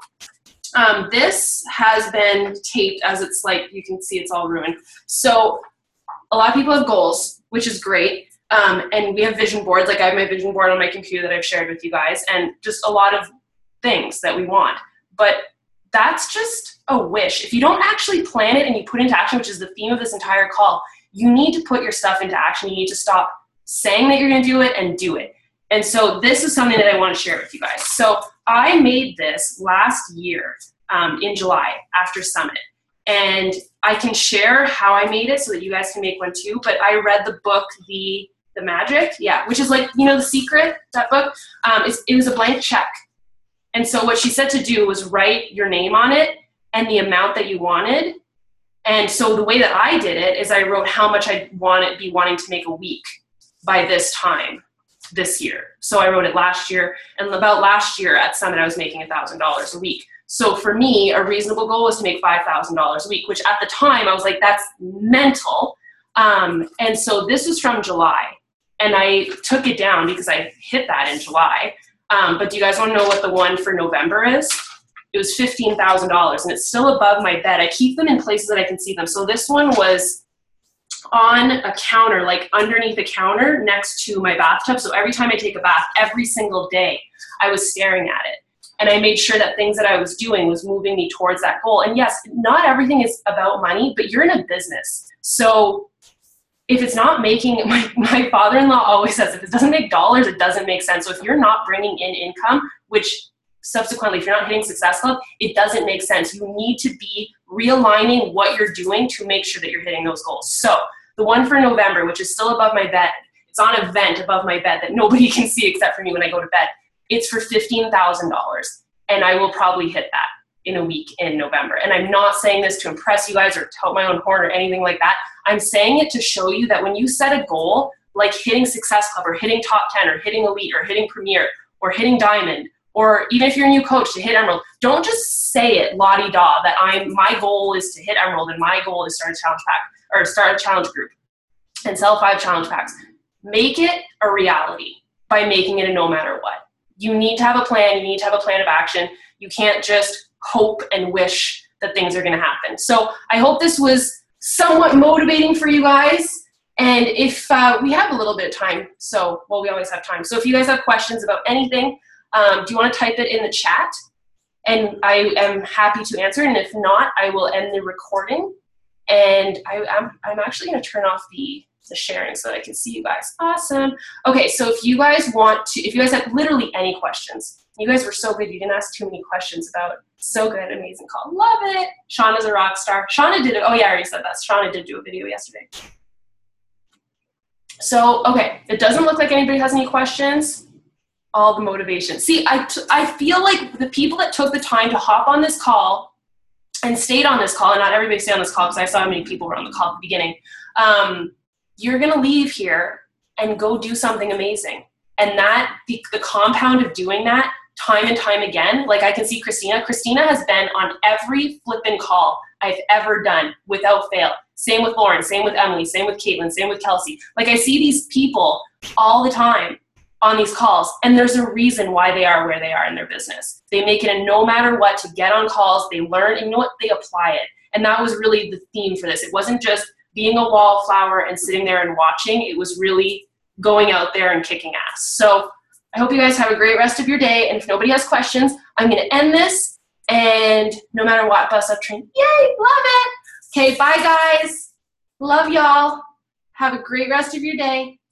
this has been taped, as it's like, you can see it's all ruined. So a lot of people have goals, which is great. And we have vision boards. Like I have my vision board on my computer that I've shared with you guys, and just a lot of things that we want. But that's just a wish. If you don't actually plan it and you put into action, which is the theme of this entire call, you need to put your stuff into action. You need to stop saying that you're going to do it and do it. And so this is something that I want to share with you guys. So I made this last year in July after Summit. And I can share how I made it so that you guys can make one too. But I read the book, The Magic, yeah, which is like, you know, The Secret, that book. It was a blank check. And so what she said to do was write your name on it and the amount that you wanted. And so the way that I did it is I wrote how much I'd be wanting to make a week by this time this year. So I wrote it last year, and about last year at Summit, I was making $1,000 a week. So for me, a reasonable goal was to make $5,000 a week, which at the time I was like, that's mental. And so this was from July, and I took it down because I hit that in July. But do you guys want to know what the one for November is? It was $15,000, and it's still above my bed. I keep them in places that I can see them. So this one was on a counter, like underneath a counter next to my bathtub. So every time I take a bath, every single day, I was staring at it. And I made sure that things that I was doing was moving me towards that goal. And yes, not everything is about money, but you're in a business. So if it's not making, my father-in-law always says, if it doesn't make dollars, it doesn't make sense. So if you're not bringing in income, which subsequently, if you're not hitting Success Club, it doesn't make sense. You need to be realigning what you're doing to make sure that you're hitting those goals. So the one for November, which is still above my bed, it's on a vent above my bed that nobody can see except for me when I go to bed. It's for $15,000, and I will probably hit that in a week in November. And I'm not saying this to impress you guys or toot my own horn or anything like that. I'm saying it to show you that when you set a goal, like hitting Success Club or hitting Top 10 or hitting Elite or hitting Premier or hitting Diamond, or even if you're a new coach to hit Emerald, don't just say it la-di-da that my goal is to hit Emerald and my goal is start a challenge pack or start a challenge group and sell 5 challenge packs. Make it a reality by making it a no matter what. You need to have a plan. You need to have a plan of action. You can't just hope and wish that things are going to happen. So I hope this was somewhat motivating for you guys. And if we have a little bit of time, we always have time. So if you guys have questions about anything, do you want to type it in the chat? And I am happy to answer. And if not, I will end the recording. And I'm actually going to turn off the sharing so that I can see you guys. Awesome. Okay, so if you guys have literally any questions, you guys were so good. You didn't ask too many questions about so good, amazing call. Love it. Shauna's a rock star. Shauna did it. Oh yeah, I already said that. Shauna did do a video yesterday. So, okay, it doesn't look like anybody has any questions. All the motivation. See, I feel like the people that took the time to hop on this call and stayed on this call, and not everybody stayed on this call because I saw how many people were on the call at the beginning, you're going to leave here and go do something amazing. And that, the compound of doing that time and time again, like I can see Christina. Christina has been on every flippin' call I've ever done without fail. Same with Lauren, same with Emily, same with Caitlin, same with Kelsey. Like I see these people all the time on these calls, and there's a reason why they are where they are in their business. They make it a no matter what to get on calls, they learn, and you know what, they apply it. And that was really the theme for this. It wasn't just being a wallflower and sitting there and watching. It was really going out there and kicking ass. So I hope you guys have a great rest of your day. And if nobody has questions, I'm going to end this. And no matter what, bus up train. Yay, love it. Okay, bye guys. Love y'all. Have a great rest of your day.